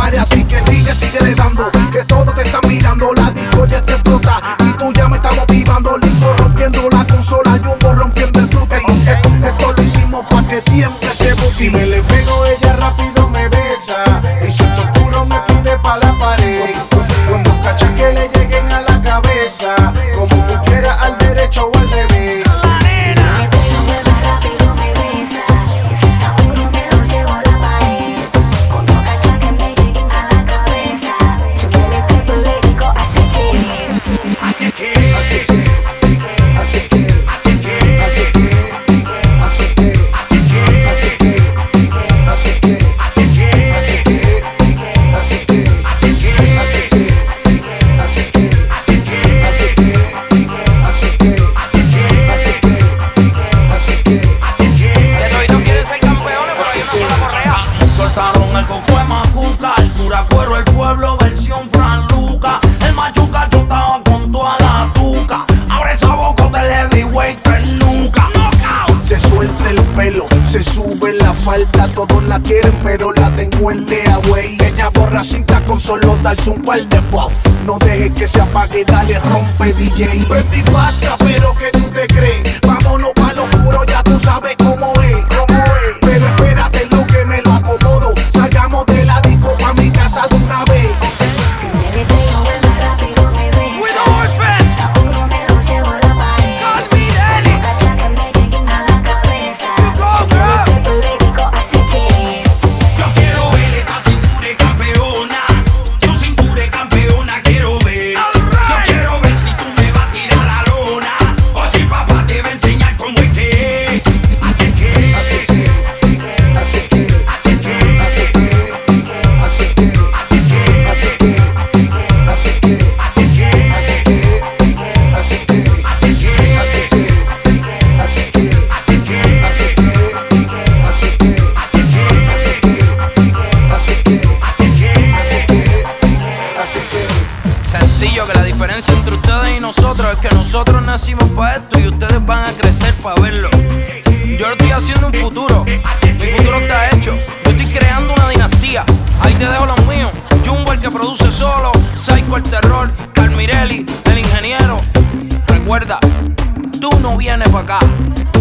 pare, así que sigue dando, que todos te están mirando, la disco ya te explota y tú ya me estás motivando. Lindo rompiendo la consola, Jumbo rompiendo el fruto. Esto lo hicimos pa' que tiemble ese booty. Si me le pego ella rápido me besa, y si esto oscuro me pide pa' la pared. Cuando cachas que le lleguen a la cabeza, como tú quieras, al derecho o al revés. Se sube la falda, todos la quieren, pero la tengo en layaway. Ella borra cinta con solo darse un par de puff. No dejes que se apague, dale, rompe DJ. Baby pasa, pero que tú te crees. Vámonos pa' lo oscuro, ya tú sabes cómo es. Pero espérate lo que me lo acomodo. Salgamos de la disco pa' mi casa de una vez. Que la diferencia entre ustedes y nosotros es que nosotros nacimos para esto y ustedes van a crecer para verlo. Yo estoy haciendo un futuro, mi futuro está hecho. Yo estoy creando una dinastía. Ahí te dejo los míos: Jumbo, el que produce solo; Psycho, el terror; Carmirelli, el ingeniero. Recuerda, tú no vienes para acá.